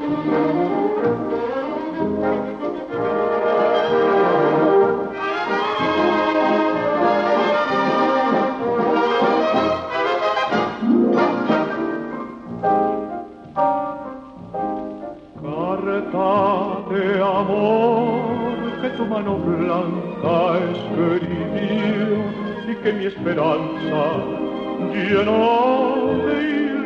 De amor que tu mano blanca escribió y que mi esperanza llenó de